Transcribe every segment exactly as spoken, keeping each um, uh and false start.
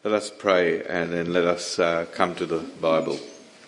Let us pray and then let us uh, come to the Bible.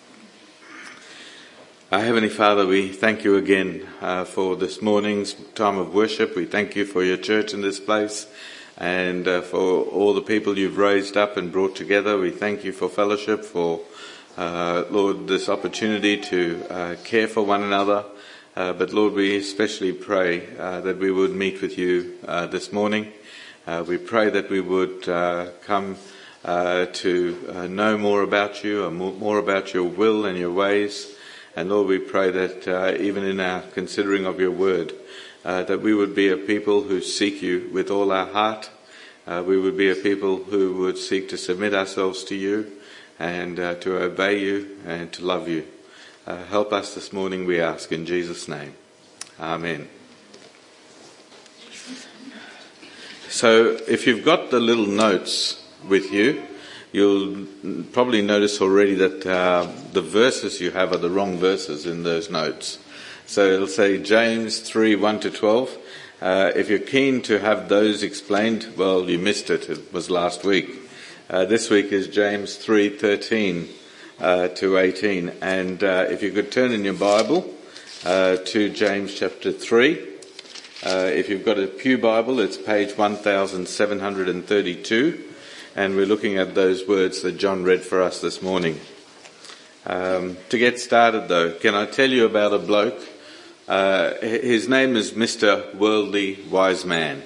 Our Heavenly Father, we thank you again uh, for this morning's time of worship. We thank you for your church in this place and uh, for all the people you've raised up and brought together. We thank you for fellowship, for, uh, Lord, this opportunity to uh, care for one another. Uh, but Lord, we especially pray uh, that we would meet with you uh, this morning. Uh, we pray that we would uh, come Uh, to uh, know more about you and more, more about your will and your ways. And Lord, we pray that uh, even in our considering of your word, uh, that we would be a people who seek you with all our heart. Uh, we would be a people who would seek to submit ourselves to you and uh, to obey you and to love you. Uh, help us this morning, we ask, in Jesus' name. Amen. So if you've got the little notes with you, you'll probably notice already that uh, the verses you have are the wrong verses in those notes. So it'll say James three, one to twelve. Uh, if you're keen to have those explained, well, you missed it. It was last week. Uh, this week is James three, thirteen uh, to eighteen. And uh, if you could turn in your Bible uh, to James chapter three. Uh, if you've got a Pew Bible, it's page one thousand seven hundred thirty-two. And we're looking at those words that John read for us this morning. Um, to get started though, can I tell you about a bloke? Uh, his name is Mister Worldly Wise Man.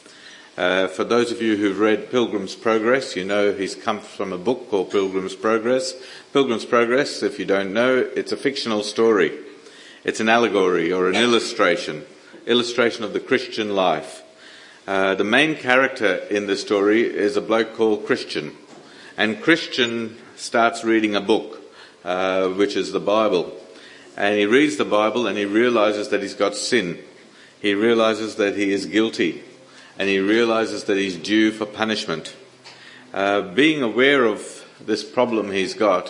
Uh, for those of you who've read Pilgrim's Progress, you know he's come from a book called Pilgrim's Progress. Pilgrim's Progress, if you don't know, it's a fictional story. It's an allegory or an illustration, illustration of the Christian life. Uh, the main character in the story is a bloke called Christian. And Christian starts reading a book, uh, which is the Bible. And he reads the Bible and he realizes that he's got sin. He realizes that he is guilty. And he realizes that he's due for punishment. Uh, being aware of this problem he's got,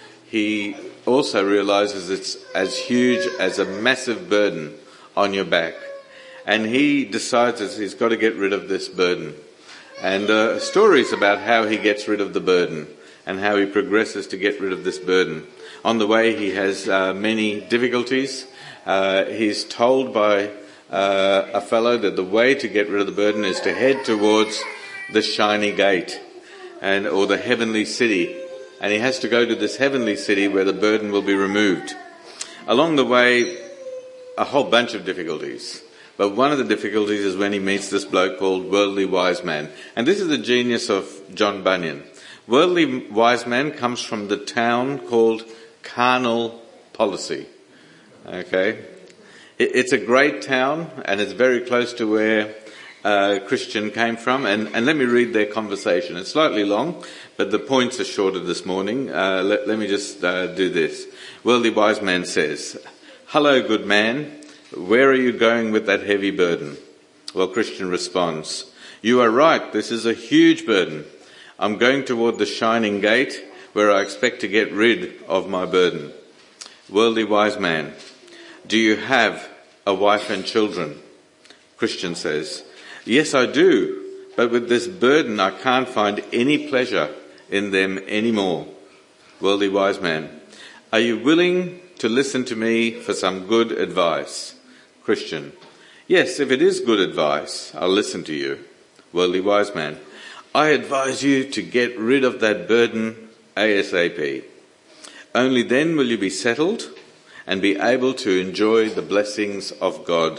he also realizes it's as huge as a massive burden on your back. And he decides that he's got to get rid of this burden. And uh, stories about how he gets rid of the burden and how he progresses to get rid of this burden. On the way, he has uh, many difficulties. Uh, he's told by uh, a fellow that the way to get rid of the burden is to head towards the shiny gate and or the heavenly city. And he has to go to this heavenly city where the burden will be removed. Along the way, a whole bunch of difficulties. But one of the difficulties is when he meets this bloke called Worldly Wise Man. And this is the genius of John Bunyan. Worldly Wise Man comes from the town called Carnal Policy. Okay? It's a great town and it's very close to where uh, Christian came from. And, and let me read their conversation. It's slightly long, but the points are shorter this morning. Uh, let, let me just uh, do this. Worldly Wise Man says, "Hello, good man. Where are you going with that heavy burden?" Well, Christian responds, "You are right, this is a huge burden. I'm going toward the shining gate where I expect to get rid of my burden." Worldly Wise Man, "Do you have a wife and children?" Christian says, "Yes, I do, but with this burden I can't find any pleasure in them anymore." Worldly Wise Man, "Are you willing to listen to me for some good advice?" Christian, "Yes, if it is good advice, I'll listen to you." Worldly Wise Man, "I advise you to get rid of that burden ASAP. Only then will you be settled and be able to enjoy the blessings of God."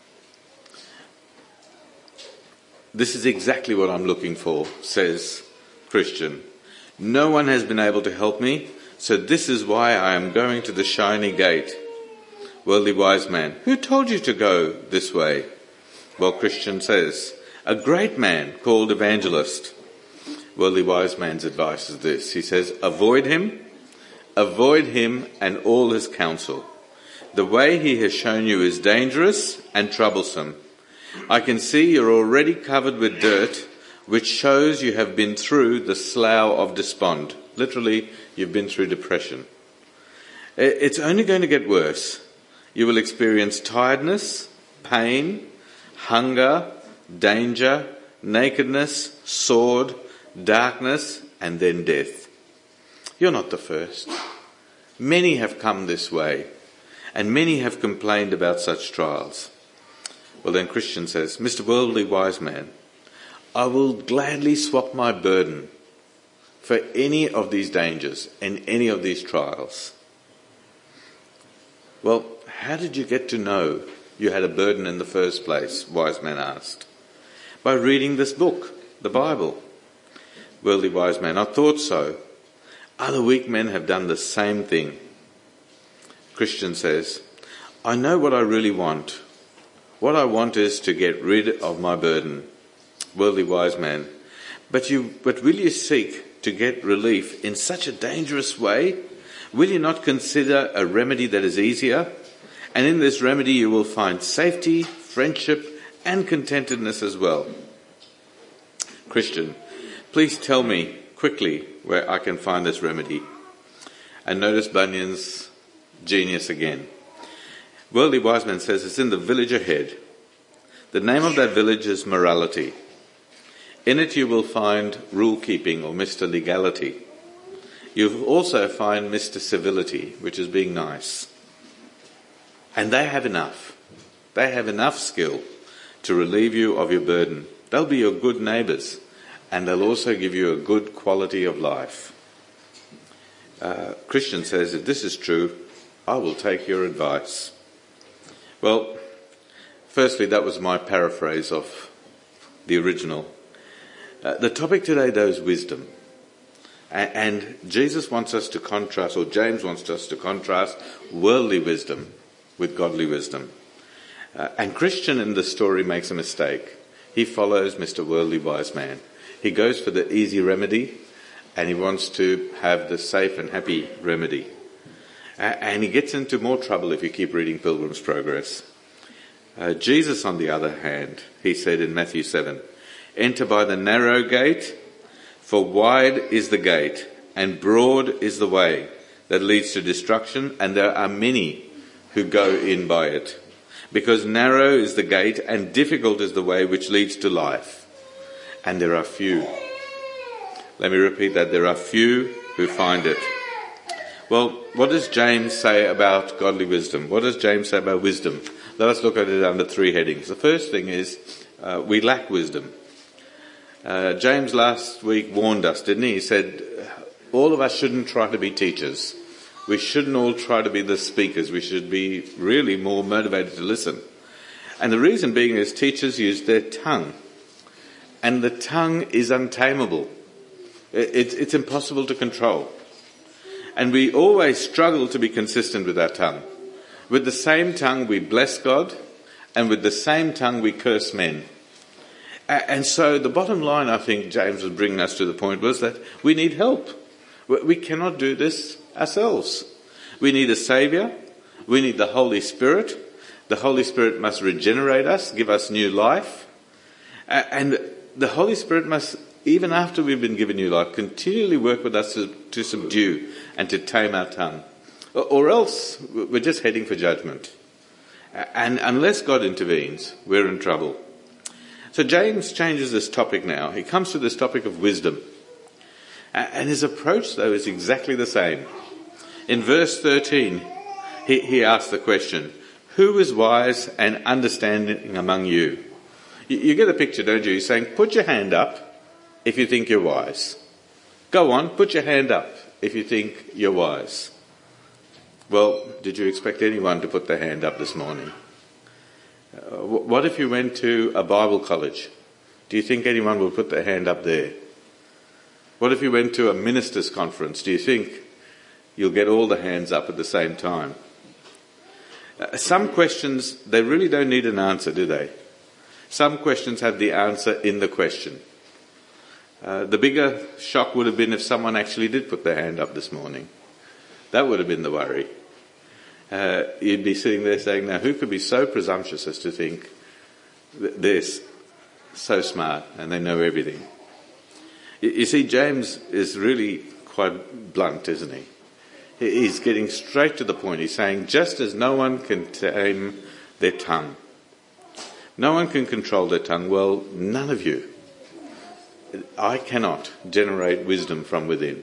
"This is exactly what I'm looking for," says Christian. "No one has been able to help me, so this is why I am going to the shiny gate." Worldly Wise Man, "Who told you to go this way?" Well, Christian says, "A great man called Evangelist." Worldly Wise Man's advice is this. He says, "Avoid him, avoid him and all his counsel. The way he has shown you is dangerous and troublesome. I can see you're already covered with dirt, which shows you have been through the slough of despond." Literally, you've been through depression. It's only going to get worse. You will experience tiredness, pain, hunger, danger, nakedness, sword, darkness, and then death. You're not the first. Many have come this way, and many have complained about such trials. Well then Christian says, Mister Worldly Wise Man, I will gladly swap my burden for any of these dangers and any of these trials. Well, how did you get to know you had a burden in the first place? Wise Man asked. By reading this book, the Bible. Worldly Wise Man, I thought so. Other weak men have done the same thing. Christian says, I know what I really want. What I want is to get rid of my burden. Worldly Wise Man, but you, but will you seek to get relief in such a dangerous way? Will you not consider a remedy that is easier? And in this remedy you will find safety, friendship, and contentedness as well. Christian, please tell me quickly where I can find this remedy. And notice Bunyan's genius again. Worldly Wise Man says it's in the village ahead. The name of that village is morality. In it you will find rule keeping or Mister Legality. You'll also find Mister Civility, which is being nice. And they have enough. They have enough skill to relieve you of your burden. They'll be your good neighbours, and they'll also give you a good quality of life. Uh, Christian says, if this is true, I will take your advice. Well, firstly, that was my paraphrase of the original. Uh, the topic today, though, is wisdom. A- and Jesus wants us to contrast, or James wants us to contrast worldly wisdom with godly wisdom. Uh, and Christian in the story makes a mistake. He follows Mister Worldly Wise Man. He goes for the easy remedy, and he wants to have the safe and happy remedy. Uh, and he gets into more trouble if you keep reading Pilgrim's Progress. Uh, Jesus, on the other hand, he said in Matthew seven, enter by the narrow gate, for wide is the gate, and broad is the way that leads to destruction, and there are many who go in by it. Because narrow is the gate, and difficult is the way which leads to life, and there are few. Let me repeat that, there are few who find it. Well, what does James say about godly wisdom? What does James say about wisdom? Let us look at it under three headings. The first thing is, uh, we lack wisdom. Uh, James last week warned us, didn't he? He said, all of us shouldn't try to be teachers. We shouldn't all try to be the speakers. We should be really more motivated to listen. And the reason being is teachers use their tongue. And the tongue is untamable. It, it's impossible to control. And we always struggle to be consistent with our tongue. With the same tongue we bless God, and with the same tongue we curse men. And so the bottom line, I think James was bringing us to the point, was that we need help. We cannot do this ourselves. We need a Saviour. We need the Holy Spirit. The Holy Spirit must regenerate us, give us new life. And the Holy Spirit must, even after we've been given new life, continually work with us to, to subdue and to tame our tongue. Or else we're just heading for judgment. And unless God intervenes, we're in trouble. So James changes this topic now. He comes to this topic of wisdom. And his approach, though, is exactly the same. In verse thirteen, he, he asks the question, who is wise and understanding among you? you? You get a picture, don't you? He's saying, put your hand up if you think you're wise. Go on, put your hand up if you think you're wise. Well, did you expect anyone to put their hand up this morning? Uh, what if you went to a Bible college? Do you think anyone will put their hand up there? What if you went to a ministers' conference? Do you think you'll get all the hands up at the same time? Uh, some questions, they really don't need an answer, do they? Some questions have the answer in the question. Uh, the bigger shock would have been if someone actually did put their hand up this morning. That would have been the worry. Uh, you'd be sitting there saying, now who could be so presumptuous as to think they're so smart and they know everything? You, you see, James is really quite blunt, isn't he? He's getting straight to the point. He's saying, just as no one can tame their tongue, no one can control their tongue, well, none of you I cannot generate wisdom from within.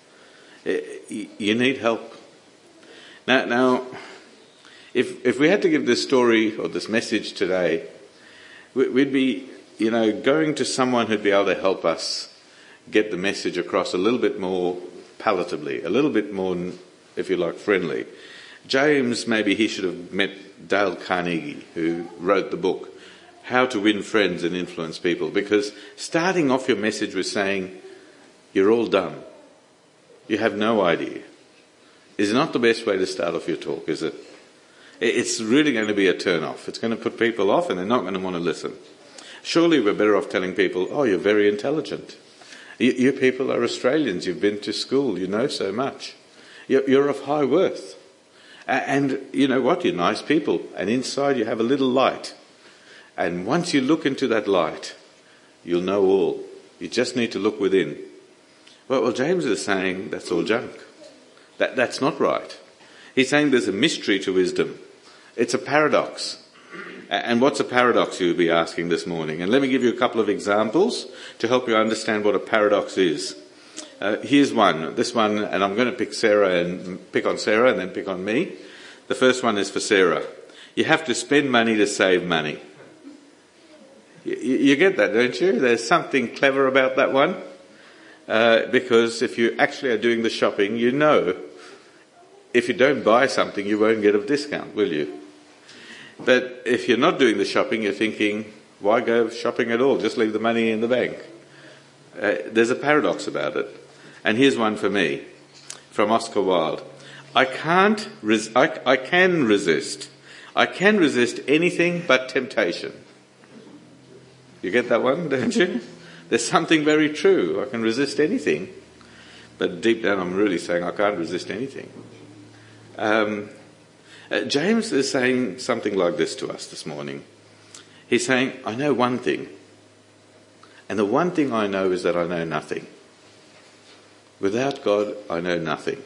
You need help. Now, now, if if we had to give this story or this message today, we'd be, you know, going to someone who'd be able to help us get the message across a little bit more palatably, a little bit more, if you like, friendly. James, maybe he should have met Dale Carnegie, who wrote the book, How to Win Friends and Influence People, because starting off your message with saying, you're all dumb, you have no idea, is not the best way to start off your talk, is it? It's really going to be a turn-off. It's going to put people off and they're not going to want to listen. Surely we're better off telling people, oh, you're very intelligent. You, you people are Australians, you've been to school, you know so much. You're, you're of high worth. And you know what, you're nice people. And inside you have a little light. And once you look into that light, you'll know all. You just need to look within. Well, well James is saying that's all junk. That, that's not right. He's saying there's a mystery to wisdom. It's a paradox. And what's a paradox, you'll be asking this morning? And let me give you a couple of examples to help you understand what a paradox is. Uh, here's one. This one, and I'm going to pick Sarah and pick on Sarah and then pick on me. The first one is for Sarah. You have to spend money to save money. You, you get that, don't you? There's something clever about that one. Uh, because if you actually are doing the shopping, you know if you don't buy something, you won't get a discount, will you? But if you're not doing the shopping, you're thinking, why go shopping at all? Just leave the money in the bank. Uh, there's a paradox about it. And here's one for me, from Oscar Wilde. I can't, res- I, I can resist. I can resist anything but temptation. You get that one, don't you? There's something very true. I can resist anything. But deep down I'm really saying I can't resist anything. Um, uh, James is saying something like this to us this morning. He's saying, I know one thing. And the one thing I know is that I know nothing. Without God, I know nothing.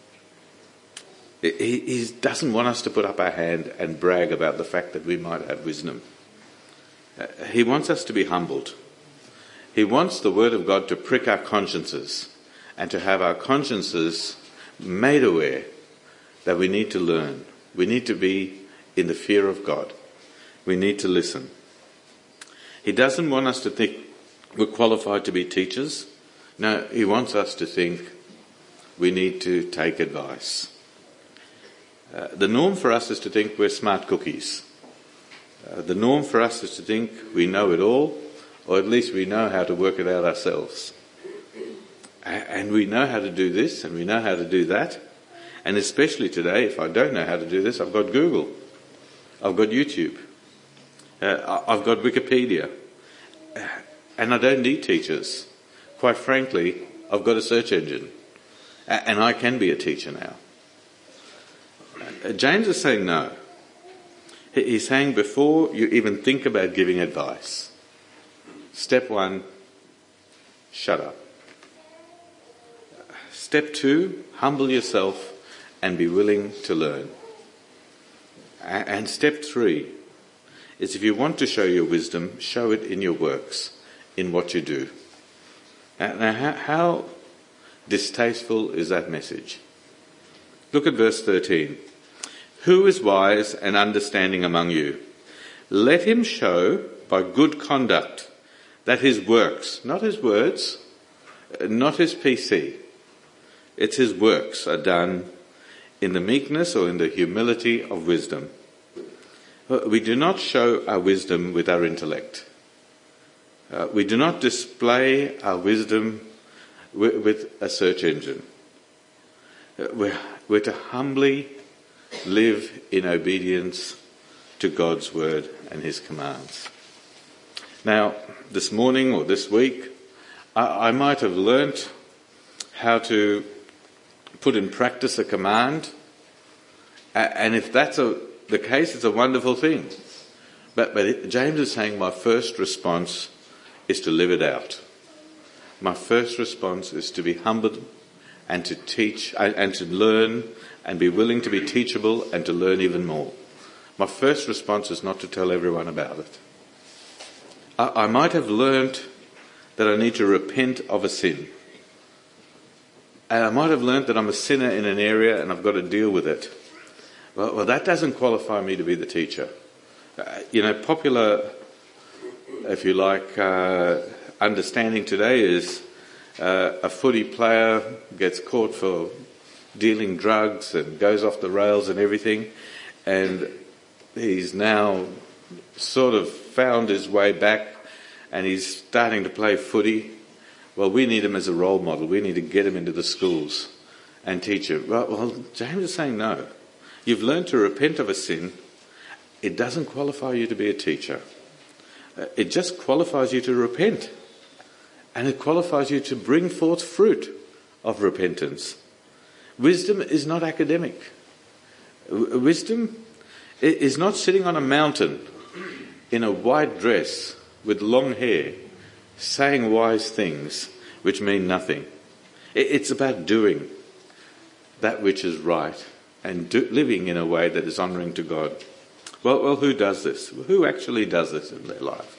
He, he doesn't want us to put up our hand and brag about the fact that we might have wisdom. Uh, he wants us to be humbled. He wants the Word of God to prick our consciences and to have our consciences made aware that we need to learn. We need to be in the fear of God. We need to listen. He doesn't want us to think we're qualified to be teachers. No, he wants us to think we need to take advice. Uh, the norm for us is to think we're smart cookies. Uh, the norm for us is to think we know it all, or at least we know how to work it out ourselves. And we know how to do this, and we know how to do that. And especially today, if I don't know how to do this, I've got Google. I've got YouTube. Uh, I've got Wikipedia. And I don't need teachers. Quite frankly, I've got a search engine. And I can be a teacher now. Uh, James is saying no. He's saying before you even think about giving advice, step one, shut up. Step two, humble yourself and be willing to learn. And step three is if you want to show your wisdom, show it in your works, in what you do. Now, how distasteful is that message? Look at verse thirteen. Who is wise and understanding among you? Let him show by good conduct that his works, not his words, not his P C, it's his works are done in the meekness or in the humility of wisdom. We do not show our wisdom with our intellect. Uh, we do not display our wisdom with, with a search engine. Uh, we're, we're to humbly live in obedience to God's word and his commands. Now, this morning or this week, I, I might have learnt how to put in practice a command, and if that's a, the case, it's a wonderful thing. But, but it, James is saying my first response is to live it out. My first response is to be humbled and to teach and, and to learn and be willing to be teachable and to learn even more. My first response is not to tell everyone about it. I, I might have learnt that I need to repent of a sin. And I might have learnt that I'm a sinner in an area and I've got to deal with it. Well, well that doesn't qualify me to be the teacher. Uh, you know, popular, if you like, uh, understanding today is uh, a footy player gets caught for dealing drugs and goes off the rails and everything, and he's now sort of found his way back and he's starting to play footy. Well, we need him as a role model. We need to get him into the schools and teach him. Well, well James is saying no. You've learned to repent of a sin. It doesn't qualify you to be a teacher. It just qualifies you to repent. And it qualifies you to bring forth fruit of repentance. Wisdom is not academic. Wisdom is not sitting on a mountain in a white dress with long hair saying wise things which mean nothing. It's about doing that which is right and do, living in a way that is honouring to God. Well, well, who does this? Who actually does this in their life?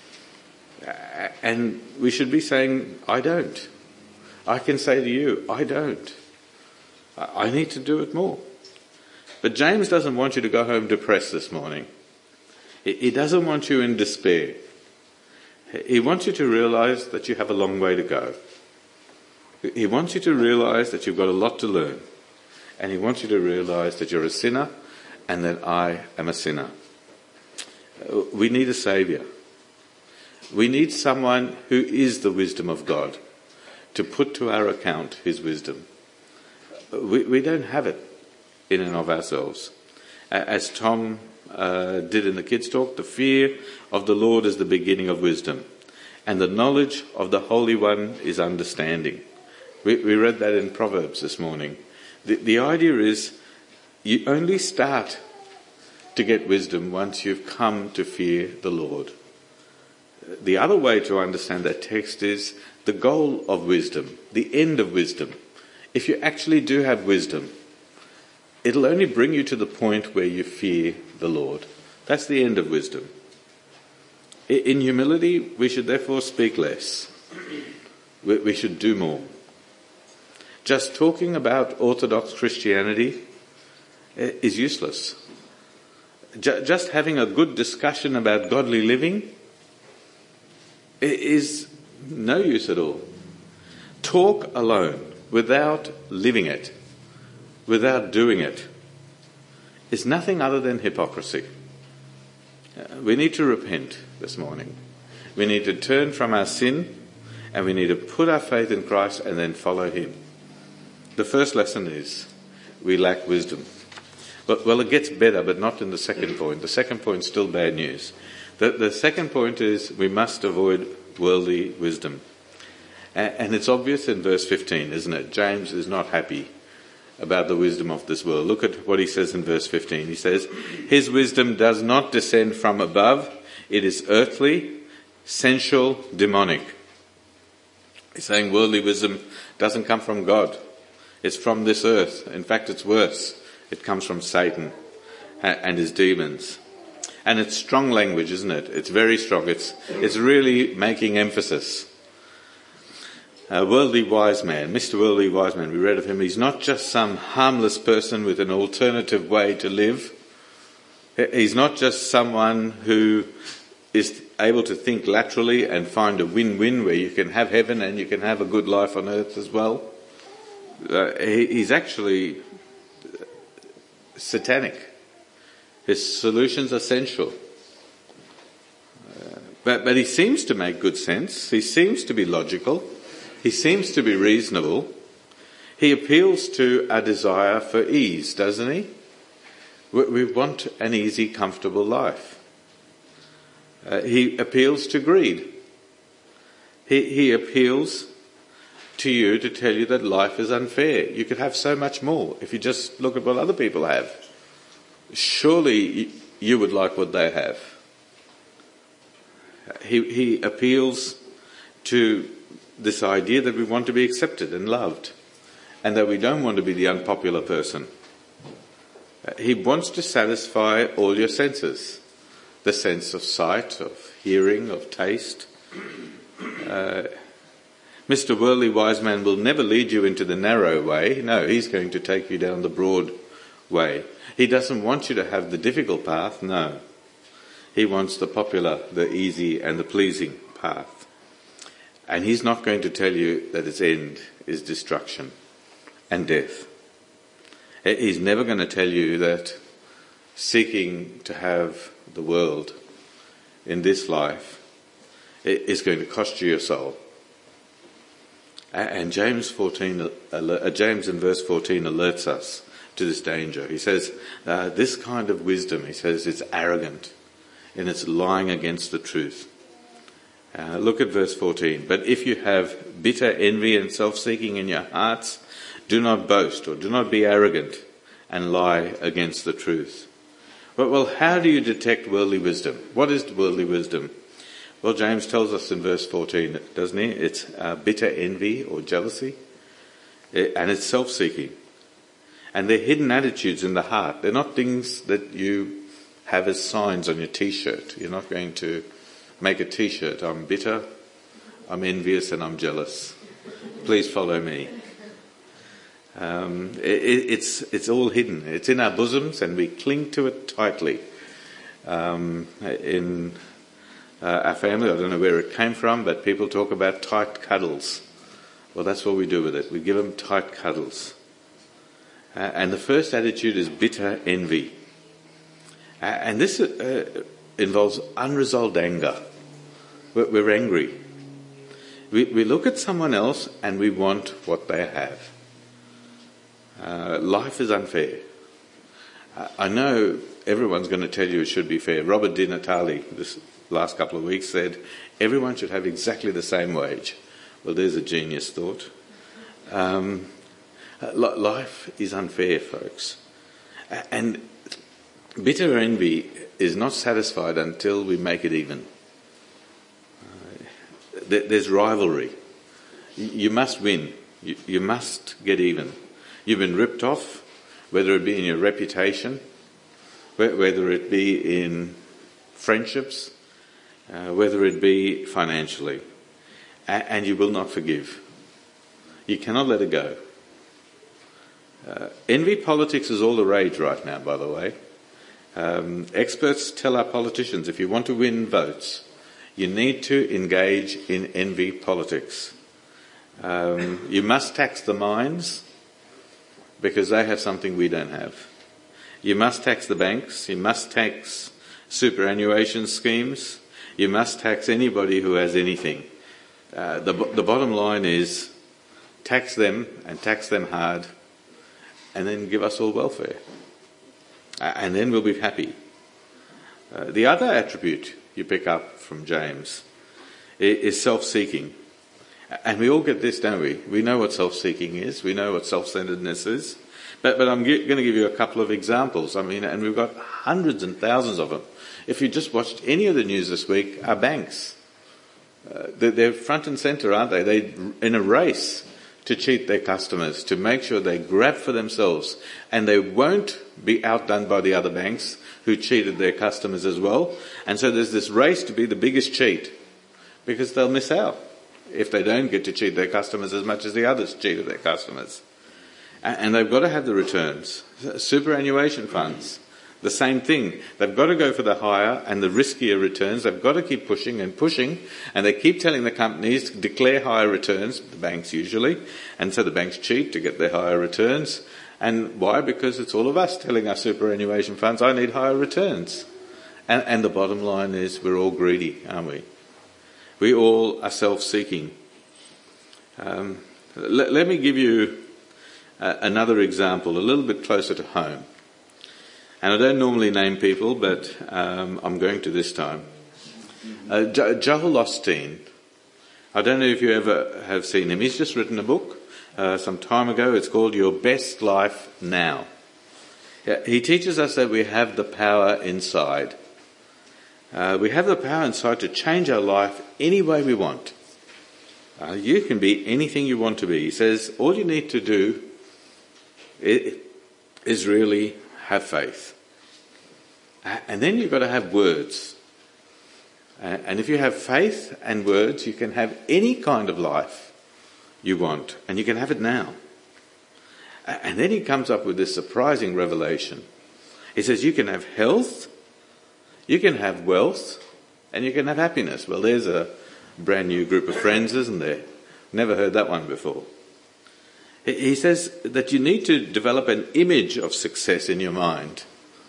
And we should be saying, I don't. I can say to you, I don't. I need to do it more. But James doesn't want you to go home depressed this morning. He doesn't want you in despair. He wants you to realise that you have a long way to go. He wants you to realise that you've got a lot to learn. And he wants you to realise that you're a sinner and that I am a sinner. We need a saviour. We need someone who is the wisdom of God to put to our account his wisdom. We, we don't have it in and of ourselves. As Tom uh, did in the kids' talk, the fear of the Lord is the beginning of wisdom, and the knowledge of the Holy One is understanding. We, we read that in Proverbs this morning. The, the idea is you only start to get wisdom once you've come to fear the Lord. The other way to understand that text is the goal of wisdom, the end of wisdom. If you actually do have wisdom, it'll only bring you to the point where you fear the Lord. That's the end of wisdom. In humility, we should therefore speak less. We should do more. Just talking about Orthodox Christianity is useless. Just having a good discussion about godly living is no use at all. Talk alone, without living it, without doing it, is nothing other than hypocrisy. We need to repent this morning. We need to turn from our sin and we need to put our faith in Christ and then follow him. The first lesson is we lack wisdom. But, well, it gets better, but not in the second point. The second point is still bad news. The, the second point is we must avoid worldly wisdom. And, and it's obvious in verse fifteen, isn't it? James is not happy about the wisdom of this world. Look at what he says in verse fifteen. He says, his wisdom does not descend from above. It is earthly, sensual, demonic. He's saying worldly wisdom doesn't come from God. It's from this earth. In fact, it's worse. It comes from Satan and his demons. And it's strong language, isn't it? It's very strong. It's, it's really making emphasis. A worldly wise man, Mister Worldly Wise Man, we read of him. He's not just some harmless person with an alternative way to live. He's not just someone who is able to think laterally and find a win-win where you can have heaven and you can have a good life on earth as well. Uh, he, he's actually satanic. His solutions are sensual. Uh, but, but he seems to make good sense. He seems to be logical. He seems to be reasonable. He appeals to our desire for ease, doesn't he? We, we want an easy, comfortable life. Uh, he appeals to greed. He, he appeals to you to tell you that life is unfair. You could have so much more if you just look at what other people have. Surely you would like what they have. He, he appeals to this idea that we want to be accepted and loved and that we don't want to be the unpopular person. He wants to satisfy all your senses. The sense of sight, of hearing, of taste. Uh, Mister Worldly Wise Man will never lead you into the narrow way. No, he's going to take you down the broad way. He doesn't want you to have the difficult path. No. He wants the popular, the easy and the pleasing path. And he's not going to tell you that its end is destruction and death. He's never going to tell you that seeking to have the world in this life is going to cost you your soul. And James fourteen, James in verse fourteen alerts us to this danger. He says, uh, this kind of wisdom, he says, it's arrogant and it's lying against the truth. Uh, look at verse fourteen. But if you have bitter envy and self-seeking in your hearts, do not boast or do not be arrogant and lie against the truth. But, well, how do you detect worldly wisdom? What is worldly wisdom? Well, James tells us in verse fourteen, doesn't he? It's uh, bitter envy or jealousy, and it's self-seeking. And they're hidden attitudes in the heart. They're not things that you have as signs on your t-shirt. You're not going to make a t-shirt, I'm bitter, I'm envious, and I'm jealous. Please follow me. Um, it, it's it's all hidden. It's in our bosoms, and we cling to it tightly. Um, in uh, our family, I don't know where it came from, but people talk about tight cuddles. Well, that's what we do with it. We give them tight cuddles. Uh, and the first attitude is bitter envy. Uh, and this uh, involves unresolved anger. We're, we're angry. We, we look at someone else and we want what they have. Uh, life is unfair. Uh, I know everyone's going to tell you it should be fair. Robert Di Natale, this last couple of weeks, said everyone should have exactly the same wage. Well, there's a genius thought. Um, life is unfair, folks. And bitter envy is not satisfied until we make it even. Uh, there's rivalry. You must win. You, you must get even. You've been ripped off, whether it be in your reputation, whether it be in friendships, uh, whether it be financially, and you will not forgive. You cannot let it go. Uh, envy politics is all the rage right now, by the way. Um, experts tell our politicians, if you want to win votes, you need to engage in envy politics. Um, you must tax the mines, because they have something we don't have. You must tax the banks. You must tax superannuation schemes. You must tax anybody who has anything. Uh, the, the bottom line is tax them and tax them hard, and then give us all welfare. Uh, and then we'll be happy. Uh, the other attribute you pick up from James is, is self-seeking. And we all get this, don't we? We know what self-seeking is. We know what self-centeredness is. But, but I'm g- going to give you a couple of examples. I mean, and we've got hundreds and thousands of them. If you just watched any of the news this week, our banks, uh, they're, they're front and centre, aren't they? They're in a race to cheat their customers, to make sure they grab for themselves. And they won't be outdone by the other banks who cheated their customers as well. And so there's this race to be the biggest cheat, because they'll miss out if they don't get to cheat their customers as much as the others cheated their customers. And they've got to have the returns. Superannuation funds, the same thing. They've got to go for the higher and the riskier returns. They've got to keep pushing and pushing, and they keep telling the companies to declare higher returns, the banks usually, and so the banks cheat to get their higher returns. And why? Because it's all of us telling our superannuation funds, I need higher returns. And, and the bottom line is we're all greedy, aren't we? We all are self-seeking. Um, let, let me give you uh, another example, a little bit closer to home. And I don't normally name people, but um, I'm going to this time. Uh, jo- Joel Osteen. I don't know if you ever have seen him. He's just written a book uh, some time ago. It's called Your Best Life Now. Yeah, he teaches us that we have the power inside. Uh, we have the power inside to change our life any way we want. Uh, you can be anything you want to be. He says all you need to do is really have faith. And then you've got to have words. And if you have faith and words, you can have any kind of life you want, and you can have it now. And then he comes up with this surprising revelation. He says you can have health, you can have wealth, and you can have happiness. Well, there's a brand new group of friends, isn't there? Never heard that one before. He says that you need to develop an image of success in your mind.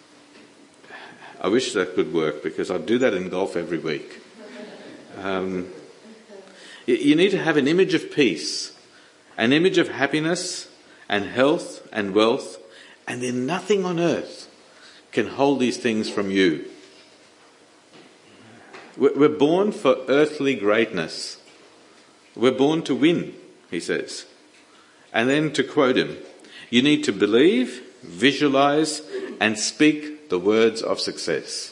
I wish that could work, because I do that in golf every week. Um, you need to have an image of peace, an image of happiness and health and wealth, and then nothing on earth can hold these things from you. We're born for earthly greatness. We're born to win, he says. And then, to quote him, you need to believe, visualize, and speak the words of success.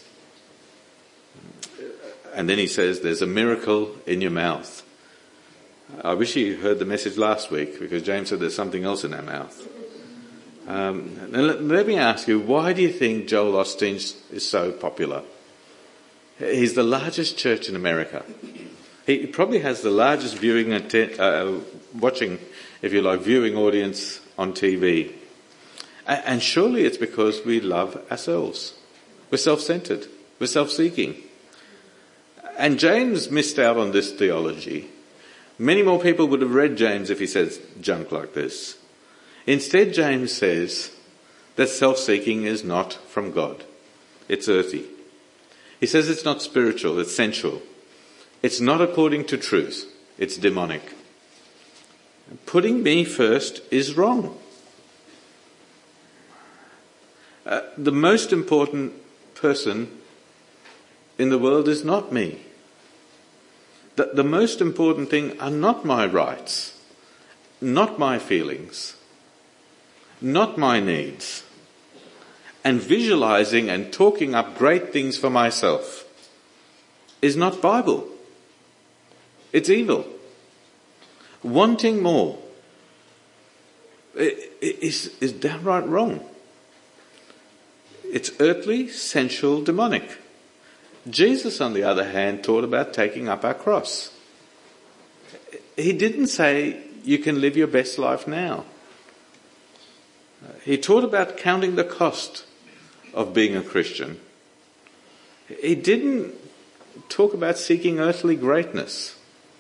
And then he says there's a miracle in your mouth. I wish you heard the message last week, because James said there's something else in our mouth. Um, let, let me ask you, why do you think Joel Osteen is so popular? He's the largest church in America. He probably has the largest viewing, atten- uh, watching, if you like, viewing audience on T V. And, and surely it's because we love ourselves. We're self-centered. We're self-seeking. And James missed out on this theology. Many more people would have read James if he says junk like this. Instead, James says that self-seeking is not from God. It's earthy. He says it's not spiritual, it's sensual. It's not according to truth, it's demonic. Putting me first is wrong. Uh, the most important person in the world is not me. The, the most important thing are not my rights, not my feelings, not my needs. And visualizing and talking up great things for myself is not Bible. It's evil. Wanting more is, is downright wrong. It's earthly, sensual, demonic. Jesus, on the other hand, taught about taking up our cross. He didn't say you can live your best life now. He taught about counting the cost of being a Christian. He didn't talk about seeking earthly greatness.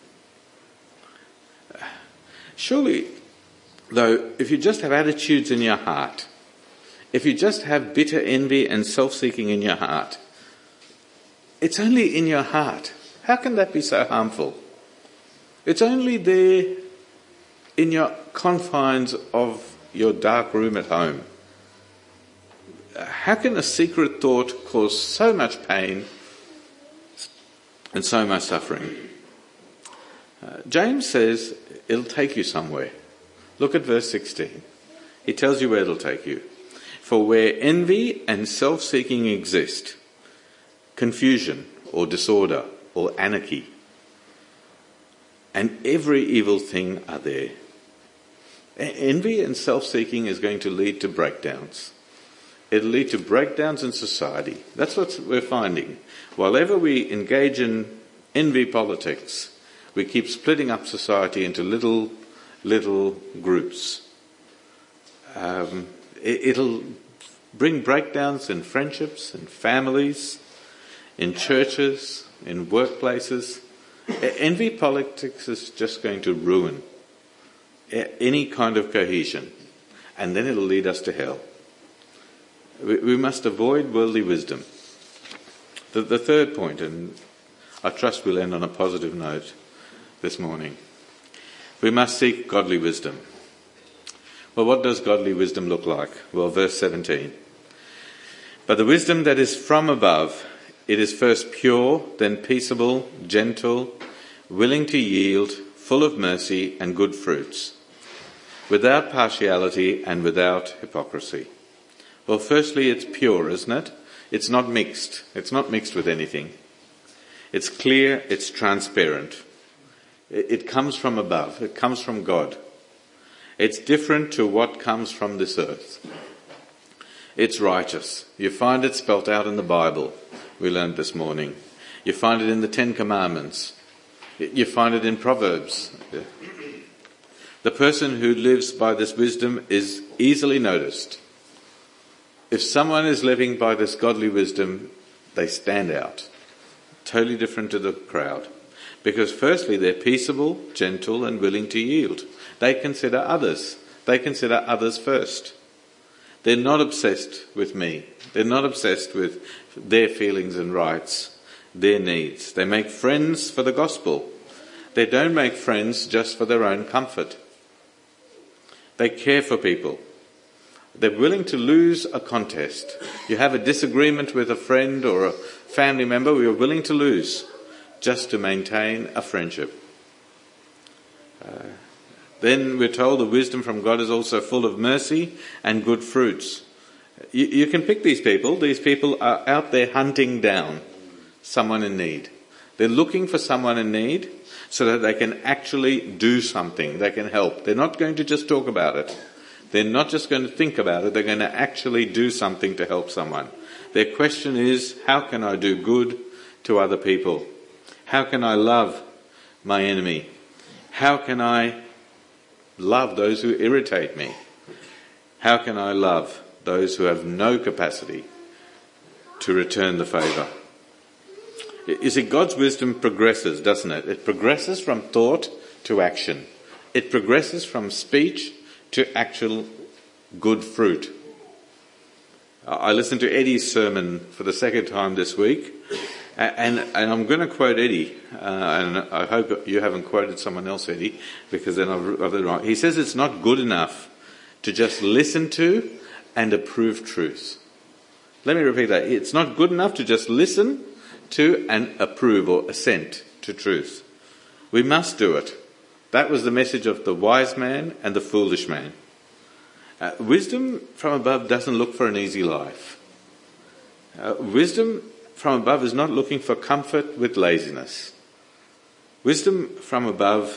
Surely, though, if you just have attitudes in your heart, if you just have bitter envy and self-seeking in your heart, it's only in your heart. How can that be so harmful? It's only there in your confines of your dark room at home. How can a secret thought cause so much pain and so much suffering? Uh, James says it'll take you somewhere. Look at verse sixteen. He tells you where it'll take you. For where envy and self-seeking exist, confusion or disorder or anarchy and every evil thing are there. Envy and self-seeking is going to lead to breakdowns. It'll lead to breakdowns in society. That's what we're finding. Whenever we engage in envy politics, we keep splitting up society into little, little groups. Um, it, it'll bring breakdowns in friendships, in families, in churches, in workplaces. Envy politics is just going to ruin any kind of cohesion, and then it'll lead us to hell. We must avoid worldly wisdom. The, the third point, and I trust we'll end on a positive note this morning. We must seek godly wisdom. Well, what does godly wisdom look like? Well, verse seventeen. But the wisdom that is from above, it is first pure, then peaceable, gentle, willing to yield, full of mercy and good fruits, without partiality and without hypocrisy. Well, firstly, it's pure, isn't it? It's not mixed. It's not mixed with anything. It's clear, it's transparent. It comes from above. It comes from God. It's different to what comes from this earth. It's righteous. You find it spelt out in the Bible, we learned this morning. You find it in the Ten Commandments. You find it in Proverbs. The person who lives by this wisdom is easily noticed. If someone is living by this godly wisdom, they stand out. Totally different to the crowd. Because firstly, they're peaceable, gentle, and willing to yield. They consider others. They consider others first. They're not obsessed with me. They're not obsessed with their feelings and rights, their needs. They make friends for the gospel. They don't make friends just for their own comfort. They care for people. They're willing to lose a contest. You have a disagreement with a friend or a family member, we are willing to lose just to maintain a friendship. Uh, then we're told the wisdom from God is also full of mercy and good fruits. You, you can pick these people. These people are out there hunting down someone in need. They're looking for someone in need so that they can actually do something. They can help. They're not going to just talk about it. They're not just going to think about it. They're going to actually do something to help someone. Their question is, how can I do good to other people? How can I love my enemy? How can I love those who irritate me? How can I love those who have no capacity to return the favour? You see, God's wisdom progresses, doesn't it? It progresses from thought to action. It progresses from speech to actual good fruit. I listened to Eddie's sermon for the second time this week, and, and I'm going to quote Eddie, uh, and I hope you haven't quoted someone else, Eddie, because then I've got it wrong. He says it's not good enough to just listen to and approve truth. Let me repeat that. It's not good enough to just listen to and approve or assent to truth. We must do it. That was the message of the wise man and the foolish man. Uh, wisdom from above doesn't look for an easy life. Uh, wisdom from above is not looking for comfort with laziness. Wisdom from above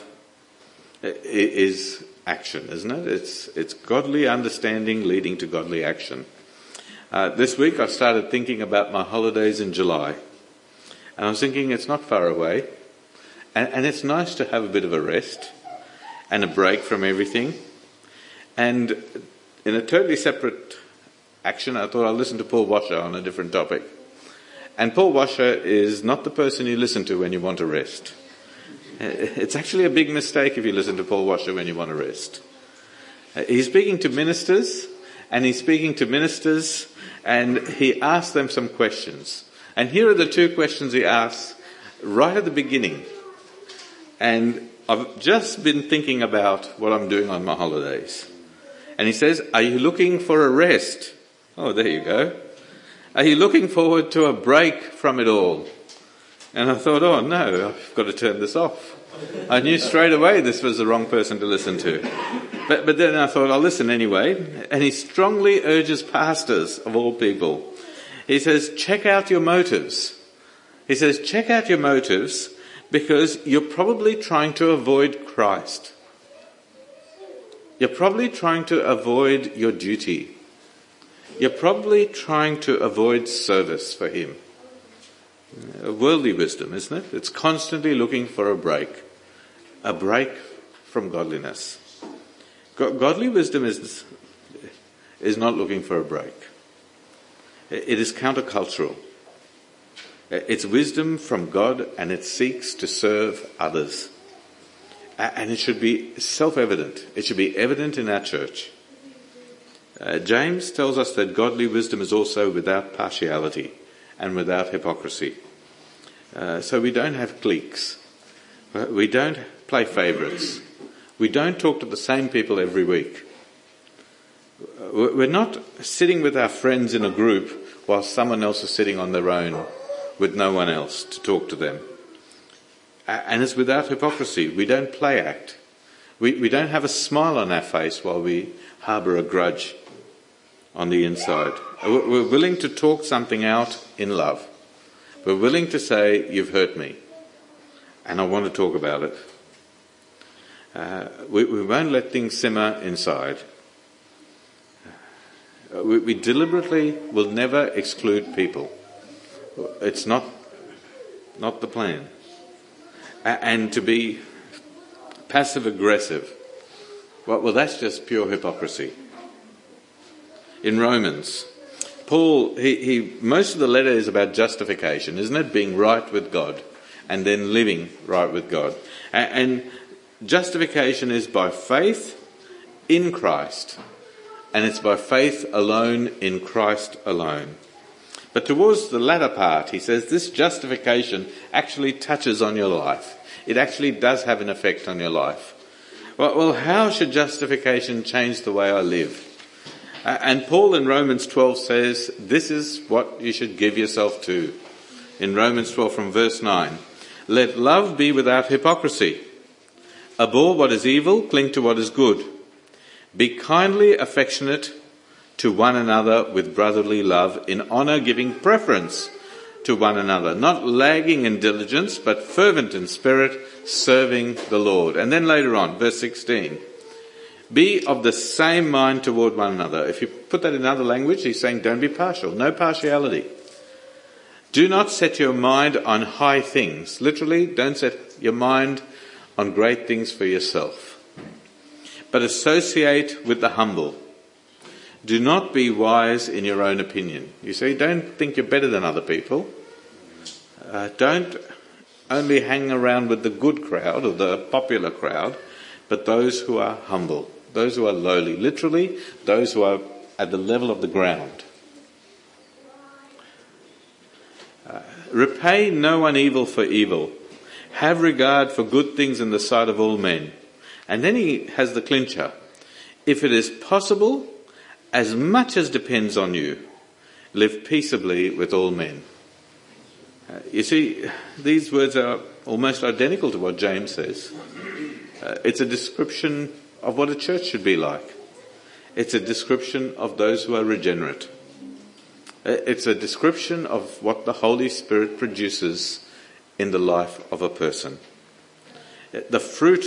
is action, isn't it? It's, it's godly understanding leading to godly action. Uh, this week I started thinking about my holidays in July. And I was thinking it's not far away. And, and it's nice to have a bit of a rest and a break from everything. And in a totally separate action, I thought I'll listen to Paul Washer on a different topic. And Paul Washer is not the person you listen to when you want to rest. It's actually a big mistake if you listen to Paul Washer when you want to rest. He's speaking to ministers, and he's speaking to ministers, and he asks them some questions. And here are the two questions he asks right at the beginning. And I've just been thinking about what I'm doing on my holidays. And he says, are you looking for a rest? Oh, there you go. Are you looking forward to a break from it all? And I thought, oh no, I've got to turn this off. I knew straight away this was the wrong person to listen to. But, but then I thought, I'll listen anyway. And he strongly urges pastors, of all people. He says, check out your motives. He says, check out your motives because you're probably trying to avoid Christ. You're probably trying to avoid your duty. You're probably trying to avoid service for him. A worldly wisdom, isn't it? It's constantly looking for a break. A break from godliness. Godly wisdom is, is not looking for a break. It is countercultural. It's wisdom from God, and it seeks to serve others. And it should be self-evident. It should be evident in our church. Uh, James tells us that godly wisdom is also without partiality and without hypocrisy. Uh, so we don't have cliques. We don't play favourites. We don't talk to the same people every week. We're not sitting with our friends in a group while someone else is sitting on their own with no one else to talk to them. And it's without hypocrisy. We don't play act. We, we don't have a smile on our face while we harbour a grudge on the inside. We're willing to talk something out in love. We're willing to say, you've hurt me, and I want to talk about it. Uh, we, we won't let things simmer inside. We, we deliberately will never exclude people. It's not not the plan. A- and to be passive-aggressive, well, well, that's just pure hypocrisy. In Romans, Paul, he, he most of the letter is about justification, isn't it? Being right with God and then living right with God. And, and justification is by faith in Christ, and it's by faith alone in Christ alone. But towards the latter part, he says this justification actually touches on your life. It actually does have an effect on your life. Well, well how should justification change the way I live? Uh, and Paul in Romans twelve says this is what you should give yourself to. In Romans twelve from verse nine, let love be without hypocrisy. Abhor what is evil, cling to what is good. Be kindly affectionate to one another with brotherly love, in honour giving preference to one another, not lagging in diligence, but fervent in spirit, serving the Lord. And then later on, verse sixteen, be of the same mind toward one another. If you put that in other language, he's saying don't be partial, no partiality. Do not set your mind on high things. Literally, don't set your mind on great things for yourself, but associate with the humble. Do not be wise in your own opinion. You see, don't think you're better than other people. Uh, don't only hang around with the good crowd or the popular crowd, but those who are humble, those who are lowly, literally those who are at the level of the ground. Uh, repay no one evil for evil. Have regard for good things in the sight of all men. And then he has the clincher. If it is possible, as much as depends on you, live peaceably with all men. Uh, you see, these words are almost identical to what James says. Uh, it's a description of what a church should be like. It's a description of those who are regenerate. Uh, it's a description of what the Holy Spirit produces in the life of a person. Uh, the fruit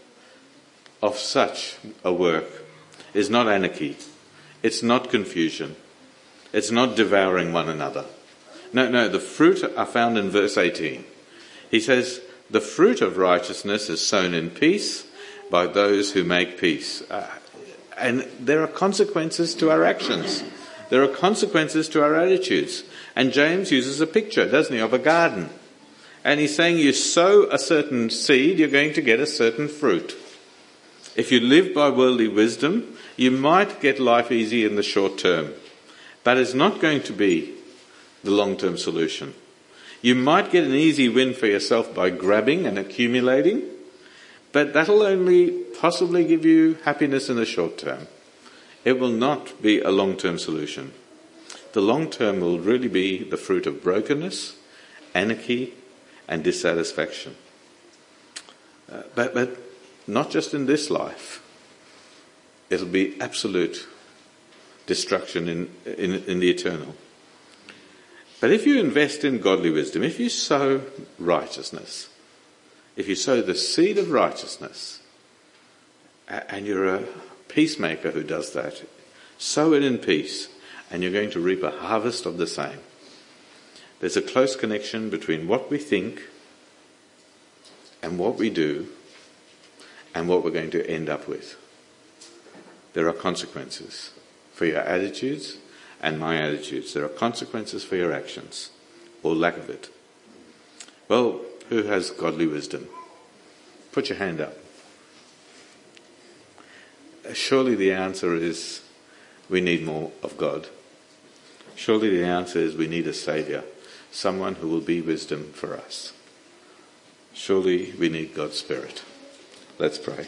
of such a work is not anarchy. It's not confusion. It's not devouring one another. No, no, the fruit are found in verse eighteen. He says, the fruit of righteousness is sown in peace by those who make peace. Uh, and there are consequences to our actions. There are consequences to our attitudes. And James uses a picture, doesn't he, of a garden. And he's saying you sow a certain seed, you're going to get a certain fruit. If you live by worldly wisdom, you might get life easy in the short term, but it's not going to be the long-term solution. You might get an easy win for yourself by grabbing and accumulating, but that'll only possibly give you happiness in the short term. It will not be a long-term solution. The long term will really be the fruit of brokenness, anarchy, and dissatisfaction. Uh, but, but not just in this life. It'll be absolute destruction in, in, in the eternal. But if you invest in godly wisdom, if you sow righteousness, if you sow the seed of righteousness, and you're a peacemaker who does that, sow it in peace, and you're going to reap a harvest of the same. There's a close connection between what we think and what we do and what we're going to end up with. There are consequences for your attitudes and my attitudes. There are consequences for your actions, or lack of it. Well, who has godly wisdom? Put your hand up. Surely the answer is we need more of God. Surely the answer is we need a Saviour, someone who will be wisdom for us. Surely we need God's Spirit. Let's pray.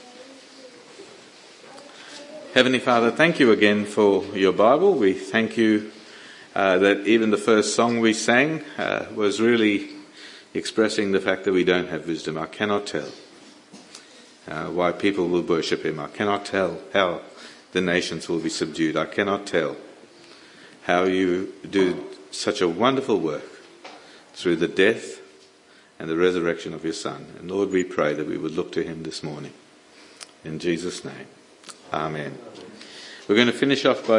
Heavenly Father, thank you again for your Bible. We thank you uh, that even the first song we sang uh, was really expressing the fact that we don't have wisdom. I cannot tell uh, why people will worship him. I cannot tell how the nations will be subdued. I cannot tell how you do such a wonderful work through the death and the resurrection of your Son. And Lord, we pray that we would look to him this morning. In Jesus' name, amen. We're going to finish off by